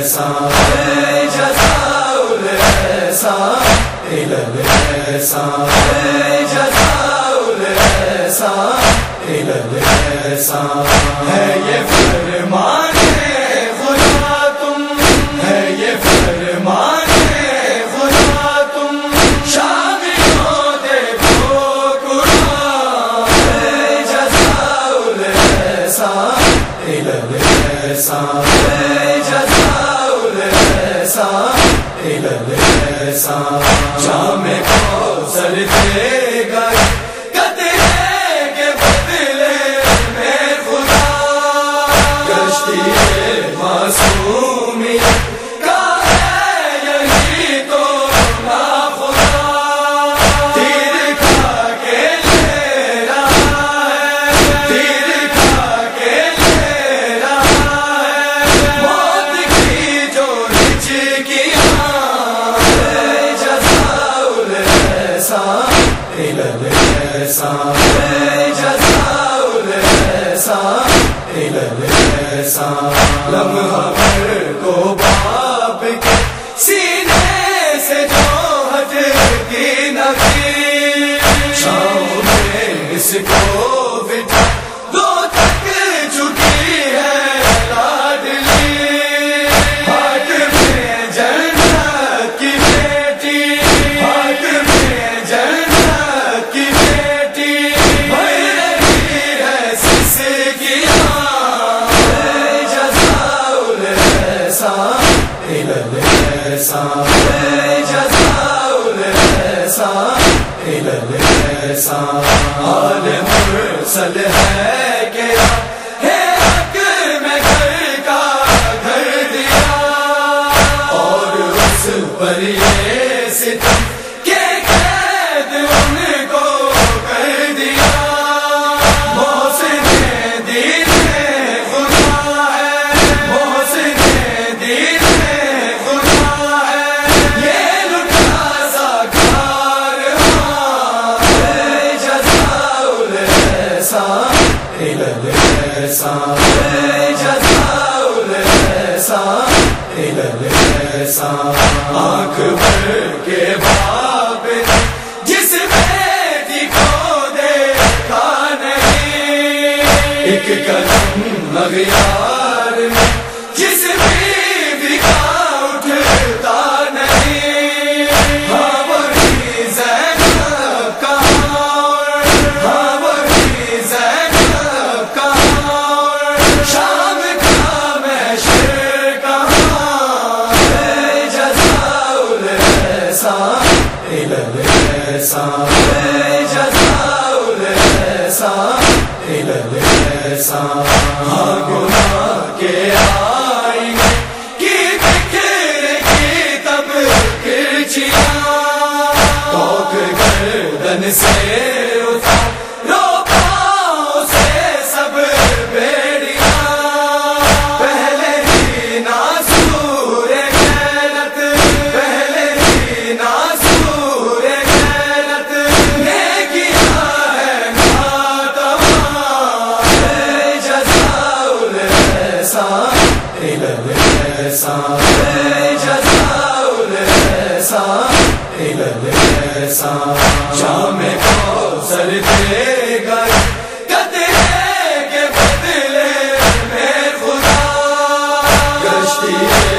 الإحسان جزاء الإحسان إلى الإحسان جزاء الإحسان إلى الإحسان ہے یہ فرمان خدا تم ہے یہ فرمان خدا تم شاملوں دیکھو قرآن جزاء الإحسان إلى الإحسان جزاء الإحسان إلى الإحسان جام کوثر دے گئے لمحہ بھر کو باپ کے سینے سے جو ہٹتی نہ تھی شام میں اس کو بٹھا دو تک چکی ہے لاڈلی ہاتھ میں جنت کی بیٹی ہاتھ میں جنت کی بیٹی بھر رہی ہے سسکیاں إلى الإحسان جزاء الإحسان إلى الإحسان آل مرسل ہے کہ ہے حق میں گھر کا گھر دیا اور اس پر یہ ستم کہ قید ان کو کر دیا محسن دین خدا ہے محسن دین إلى الإحسان جزاء الإحسان إلى الإحسان آنکھ بھر کے باپ جس بیٹی کو دیکھا نہیں ایک قدم اغیار میں جس بیوی کا اٹھتا نہیں ہاں وہی زینب کہاں ہاں وہی زینب کہاں شام کا محشر کہاں جزاء الإحسان إلى الإحسان جزاء الإحسان إلى الإحسان ہاں گناہ کے آئینے کی فکر کی تب کرچیاں توک گردن سے اتار رو پاؤں سے سب بیڑیاں پہلے ہی ناسور غیرت پہلے ہی ناسور غیرت نے کیا ہے ناتوان جزاء الإحسان إلى الإحسان جزاء الإحسان إلى الإحسان جام کوثر دے گئے قطرے کے بدلے میں خدا کشتی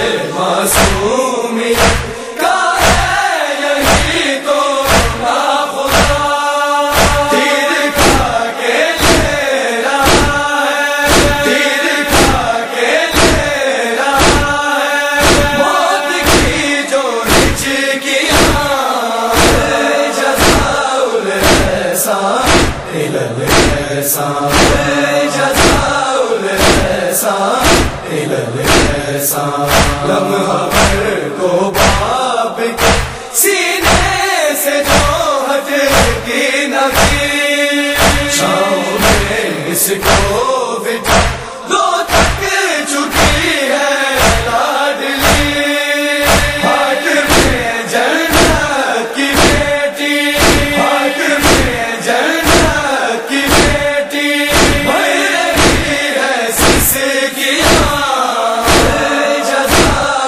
معصومیت کا ہے یہی تو ناخدا تیر کھا کے لے رہا ہے تیر کھا کے لے رہا ہے موت کی جو ہچکیاں جزاء الإحسان إلى الإحسان جزاء الإحسان إلى الإحسان لمحہ بھر کو باپ کے سینے سے جو ہٹتی نہ تھی شام میں اس کو بٹھا دو تک چکی ہے لاڈلی ہاتھ میں جنت کی بیٹی ہاتھ میں جنت کی بیٹی بھر رہی ہے سسکیاں جزاء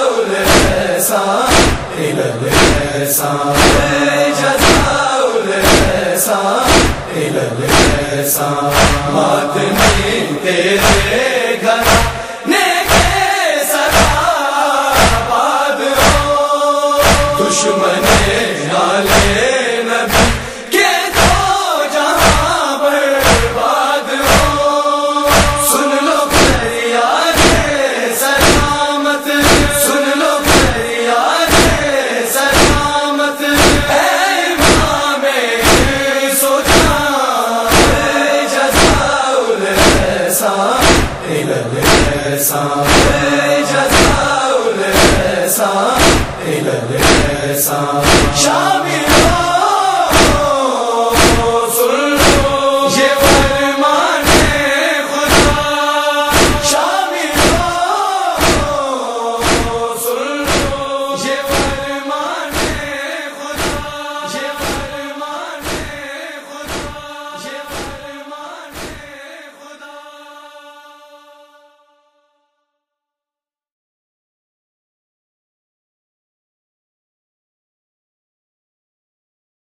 الإحسان جزاء الإحسان إلى الإحسان ماتمی تیرے گھرانے کے سدا باد ہو دشمن آلے نبی کے تو جہاں برباد ہو سن لو فریاد سلامت سن لو فریاد سلامت اے امام سلطان جزاء الإحسان إلى الإحسان جزاء الإحسان إلى الإحسان